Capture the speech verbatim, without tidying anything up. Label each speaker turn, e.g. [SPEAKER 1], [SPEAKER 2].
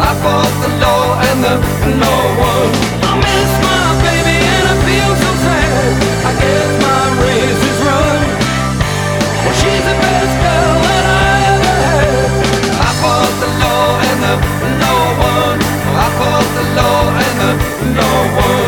[SPEAKER 1] I fought the law and the law won. I miss my baby and I feel so sad. I guess my race is run. Well, she's the best girl that I ever had. I fought the law and the law won. I fought the law and the law won.